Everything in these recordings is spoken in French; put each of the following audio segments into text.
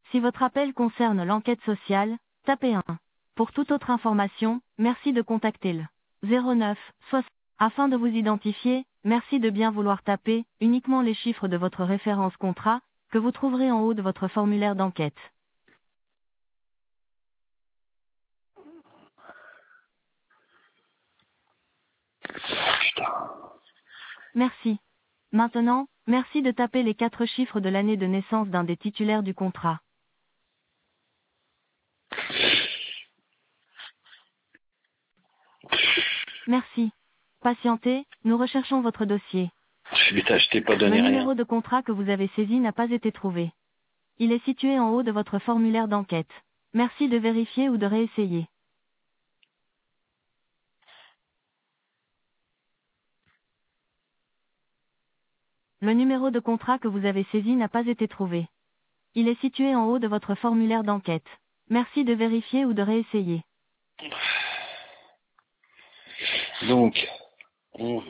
Si votre appel concerne l'enquête sociale, tapez 1. Pour toute autre information, merci de contacter le 09 60. Afin de vous identifier, merci de bien vouloir taper uniquement les chiffres de votre référence contrat, que vous trouverez en haut de votre formulaire d'enquête. Putain. Merci. Maintenant, merci de taper les 4 chiffres de l'année de naissance d'un des titulaires du contrat. Merci. Patientez, nous recherchons votre dossier. Putain, je t'ai pas Le donné rien. numéro de contrat que vous avez saisi n'a pas été trouvé. Il est situé en haut de votre formulaire d'enquête. Merci de vérifier ou de réessayer. Le numéro de contrat que vous avez saisi n'a pas été trouvé. Il est situé en haut de votre formulaire d'enquête. Merci de vérifier ou de réessayer. Donc, 11.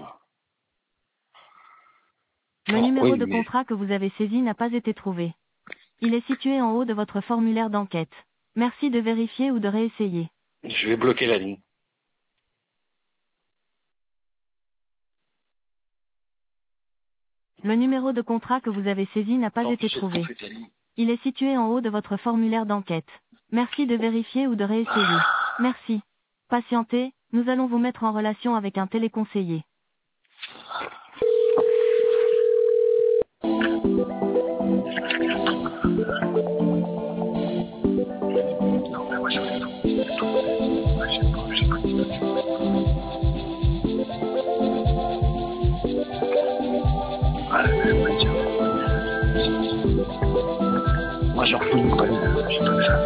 Le numéro Oui, de mais contrat que vous avez saisi n'a pas été trouvé. Il est situé en haut de votre formulaire d'enquête. Merci de vérifier ou de réessayer. je vais bloquer la ligne. Le numéro de contrat que vous avez saisi n'a pas Tant été pis, c'est trouvé. trompé ta ligne. Il est situé en haut de votre formulaire d'enquête. Merci de vérifier ou de réessayer. Merci. Patientez, nous allons vous mettre en relation avec un téléconseiller. Moi, j'en fous pas. J'ai pas ça.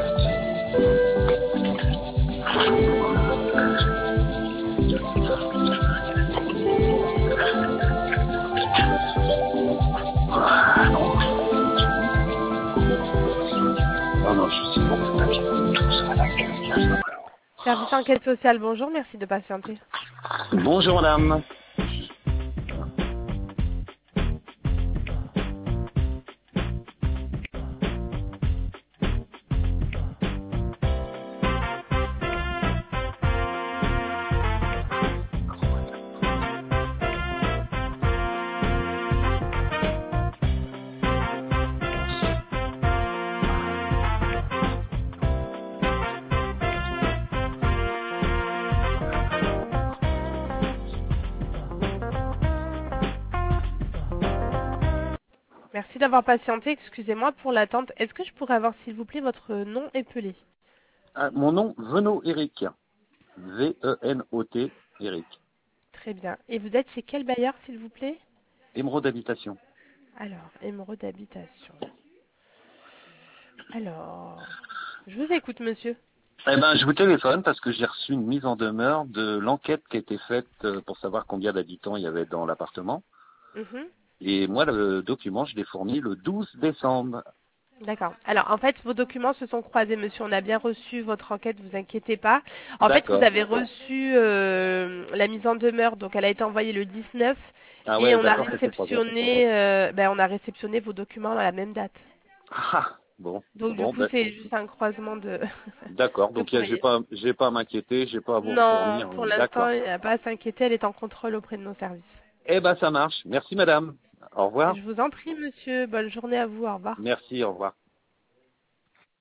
Non, non, je sais pas. T'inquiète. Tout ça, la gueule. Service enquête sociale, bonjour, merci de patienter. Bonjour, madame. Merci d'avoir patienté, excusez-moi pour l'attente. Est-ce que je pourrais avoir s'il vous plaît votre nom épelé? Ah, mon nom, Venot Eric. V-E-N-O-T, Eric. Très bien. Et vous êtes chez quel bailleur s'il vous plaît? Émeraude d'habitation. Alors, Émeraude d'habitation. Alors, je vous écoute monsieur. Eh ben, je vous téléphone parce que j'ai reçu une mise en demeure de l'enquête qui a été faite pour savoir combien d'habitants il y avait dans l'appartement. Mhm. Et moi, le document, je l'ai fourni le 12 décembre. D'accord. Alors, en fait, vos documents se sont croisés, monsieur. On a bien reçu votre enquête, vous inquiétez pas. En fait, vous D'accord. avez reçu la mise en demeure, donc elle a été envoyée le 19 Ah et ouais, on a d'accord, c'était pas bien. réceptionné vos documents à la même date. Ah, bon. Donc, du Bon, coup, ben, c'est juste un croisement de, d'accord. de Donc, courrier. j'ai pas à m'inquiéter, j'ai pas à vous Non, fournir. pour l'instant, D'accord. il n'y a pas à s'inquiéter. Elle est en contrôle auprès de nos services. Eh ben, ça marche. Merci, madame. Au revoir. Je vous en prie, monsieur. Bonne journée à vous. Au revoir. Merci, au revoir.